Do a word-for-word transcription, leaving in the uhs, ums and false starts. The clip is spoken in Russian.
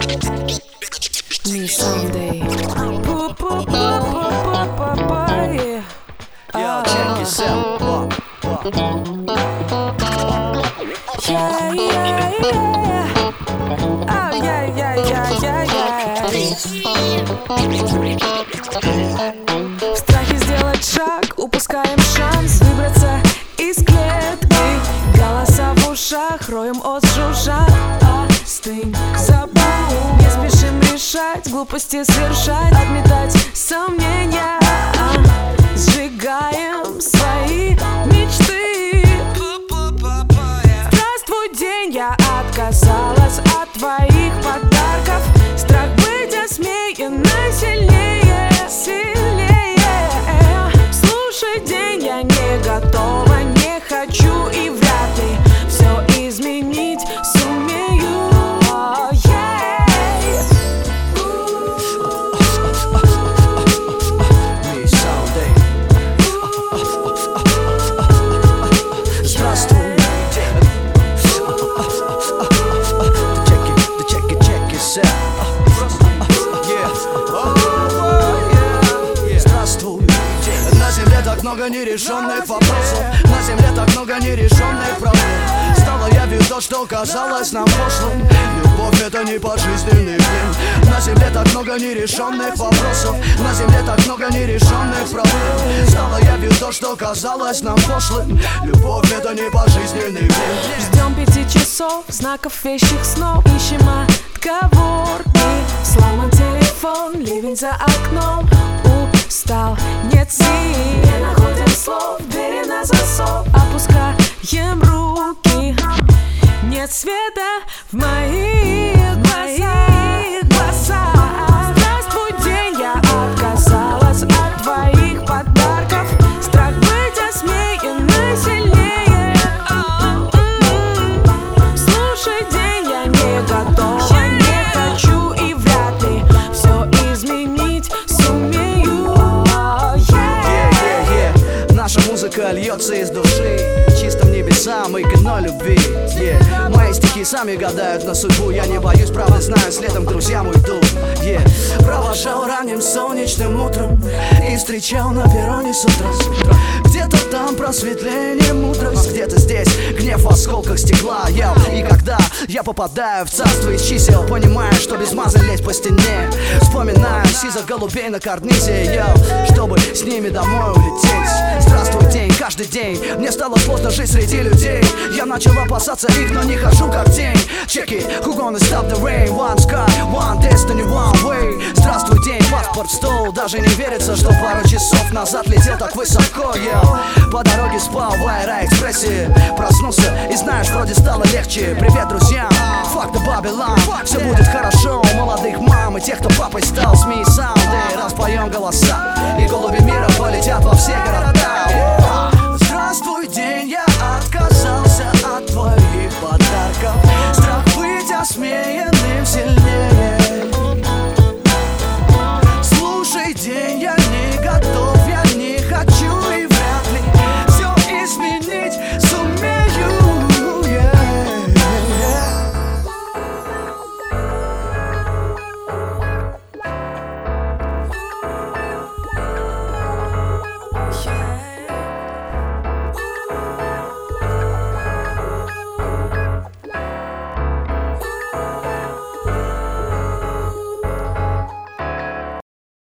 Me someday. Yo, check yourself. Walk, walk. Yeah, yeah, yeah. Oh, yeah, yeah, yeah, yeah, yeah. В страхе сделать шаг, упускаем шанс выбраться из клетки. Голоса в ушах, роем от жужжа. Остынь, забудь. Не спешим решать, глупости совершать, отметать сомнения. Сжигаем свои мечты. Здравствуй, день, я отказалась от твоих подарков. Страх быть осмеянной сильнее, сильнее. Слушай, день, я не готова, не хочу и вряд ли все изменить сумею. Oh, yeah. Me someday. Здравствуй, день. Check it, check it, check yourself. Здравствуй, день. На земле так много нерешенных вопросов. На земле так много нерешенных проблем. Стало явью то, что казалось нам прошлым. Любовь — это не пожизненный плен. На земле так много нерешенных вопросов. На земле так много нерешенных проблем. Стало явью то, что казалось нам прошлым. Любовь — это не пожизненный плен. Ждем пяти часов, знаков вещих снов. Ищем отговорки. Сломан телефон, ливень за окном. Устал, нет сил. Не находим слов, двери на засов. Опускаем руки. Нет света в моих глазах. Здравствуй, день, я отказалась от твоих подарков. Страх быть осмеянной сильнее. Слушай, день, я не готова, не хочу и вряд ли все изменить сумею. Yeah, yeah, yeah. Наша музыка льется из души, чистым небесам и кино любви. Yeah. Мои стихи сами гадают на судьбу. Я не боюсь правды, знаю, следом к друзьям уйду. Yeah. Провожал ранним солнечным утром и встречал на перроне с утра. Где-то там просветление, мудрость, где-то здесь гнев в осколках стекла. Я, и когда я попадаю в царство из чисел, понимаю, что без маза лезть по стене. Вспоминаю сизых голубей на карнизе, yo, чтобы с ними домой улететь. Здравствуй, день, каждый день мне стало сложно жить среди людей. Я начал опасаться их, но не хожу как тень. Check it, who gonna stop the rain? One sky, one destiny, one way. Здравствуй, день, паспорт в стол. Даже не верится, что пару часов назад летел так высоко, yo. По дороге спал в аэроэкспрессе. Проснулся и знаешь, вроде стало легче. Привет, друзьям, fuck the Babylon. Все будет хорошо у молодых мам и тех, кто папой стал. СМИ саунды, распоем голоса, и голуби мира полетят во все города. Здравствуй, день, я отказался от твоих подарков. Страх быть осмеян